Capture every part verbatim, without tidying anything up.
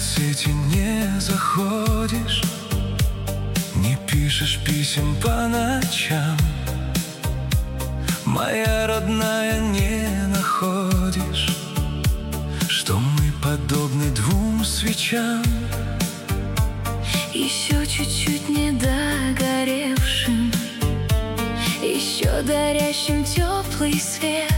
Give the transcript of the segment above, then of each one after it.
соцсети не заходишь, не пишешь писем по ночам. Моя родная, не находишь, что мы подобны двум свечам, еще чуть-чуть не догоревшим, еще дарящим теплый свет,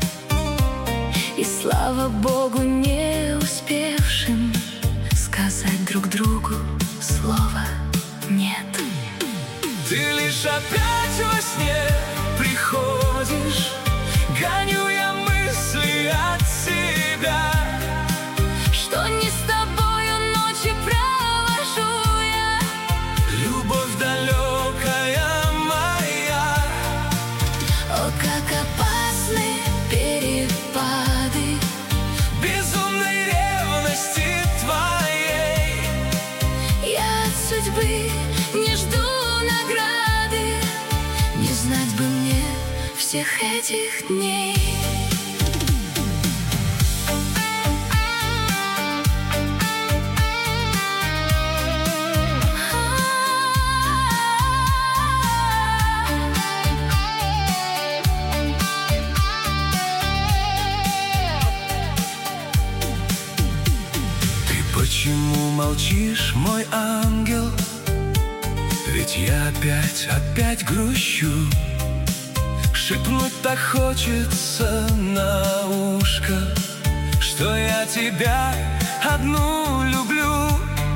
и слава Богу, не успевшим сказать друг другу слова «нет». Ты лишь опять во сне приходишь, гоню я мысли от себя, что не с тобою ночи провожу я. Любовь далекая моя. О, как опасны перепады Безумной ревности твоей. Я от судьбы не жду награды, не знать бы мне всех этих дней. Почему молчишь, мой ангел? Ведь я опять, опять грущу. Шепнуть так хочется на ушко, что я тебя одну люблю.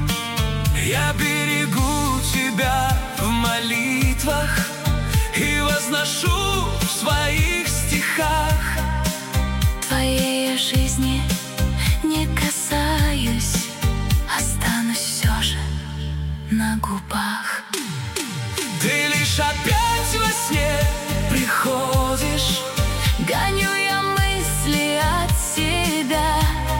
Я берегу тебя в молитвах и возношу в своих стихах. Твоей жизни не касаюсь, останусь все же на губах. Ты лишь опять во сне приходишь, гоню я мысли от себя,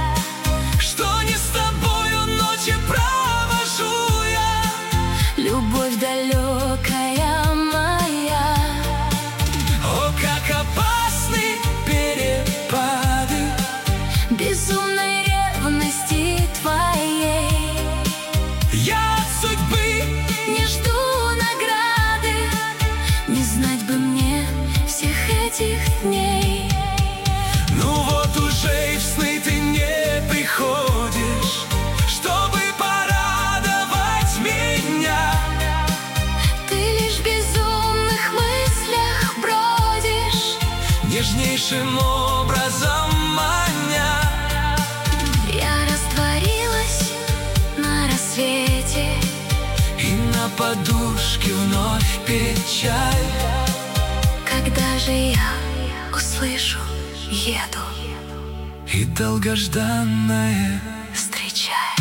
что не с тобою ночи провожу я. Любовь далекая моя. О, как опасны перепады Безумной ревности твоей. Я от судьбы не жду награды, не знать бы мне всех этих дней. Ну вот уже и в сны ты не приходишь, чтобы порадовать меня. Ты лишь в безумных мыслях бродишь, нежнейшим образом маня. Я растворилась на рассвете, и на подушке вновь печаль. когда же я услышу «еду» И долгожданное встречай.